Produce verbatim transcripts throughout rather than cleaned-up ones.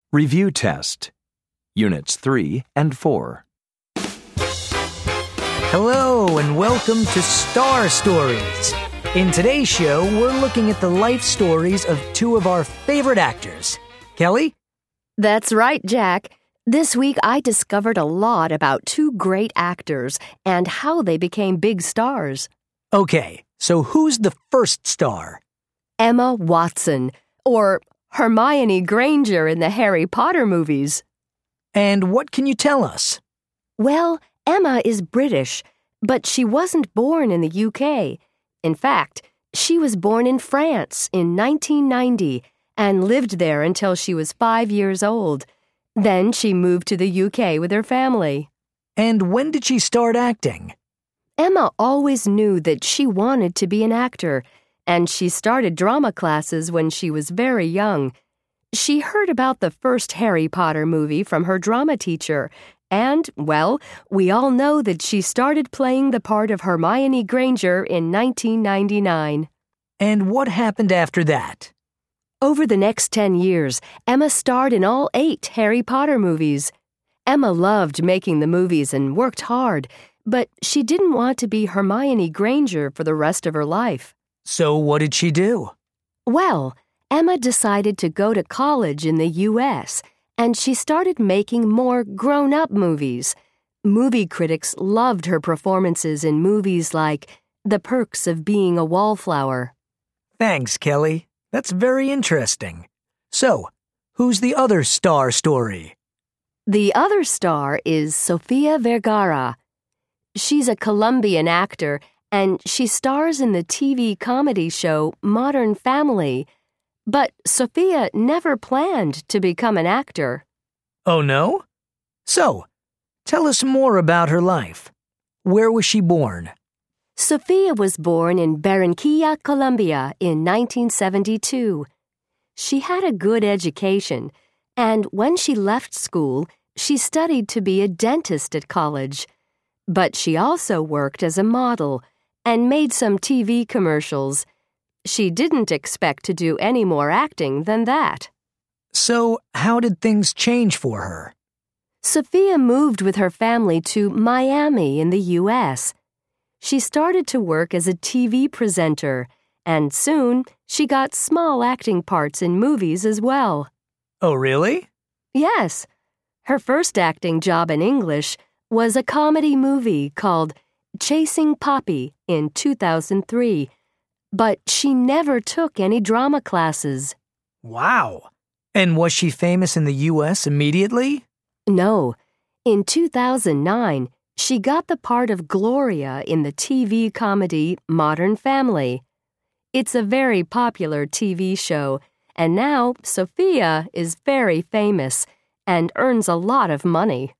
Review Test, Units three and four. Hello and welcome to Star Stories. In today's show, we're looking at the life stories of two of our favorite actors. Kelly? That's right, Jack. This week I discovered a lot about two great actors and how they became big stars. Okay, so who's the first star? Emma Watson, or Hermione Granger in the Harry Potter movies. And what can you tell us? Well, Emma is British, but she wasn't born in the U K. In fact, she was born in France in nineteen ninety and lived there until she was five years old. Then she moved to the U K with her family. And when did she start acting? Emma always knew that she wanted to be an actor, and she started drama classes when she was very young. She heard about the first Harry Potter movie from her drama teacher, and, well, we all know that she started playing the part of Hermione Granger in nineteen ninety-nine. And what happened after that? Over the next ten years, Emma starred in all eight Harry Potter movies. Emma loved making the movies and worked hard, but she didn't want to be Hermione Granger for the rest of her life. So what did she do? Well, Emma decided to go to college in the U S, and she started making more grown-up movies. Movie critics loved her performances in movies like The Perks of Being a Wallflower. Thanks, Kelly. That's very interesting. So, who's the other star story? The other star is Sofia Vergara. She's a Colombian actor, and she stars in the T V comedy show Modern Family. But Sofia never planned to become an actor. Oh, no? So, tell us more about her life. Where was she born? Sofia was born in Barranquilla, Colombia in nineteen seventy-two. She had a good education, and when she left school, she studied to be a dentist at college. But she also worked as a model and made some T V commercials. She didn't expect to do any more acting than that. So, how did things change for her? Sofia moved with her family to Miami in the U S. She started to work as a T V presenter, and soon she got small acting parts in movies as well. Oh, really? Yes. Her first acting job in English was a comedy movie called Chasing Poppy in two thousand three. But she never took any drama classes. Wow. And was she famous in the U S immediately? No. In two thousand nine, she got the part of Gloria in the T V comedy Modern Family. It's a very popular T V show, and now Sofia is very famous and earns a lot of money.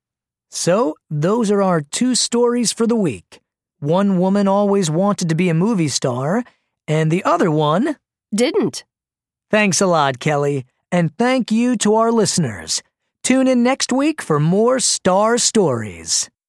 So, those are our two stories for the week. One woman always wanted to be a movie star, and the other one didn't. Thanks a lot, Kelly, and thank you to our listeners. Tune in next week for more Star Stories.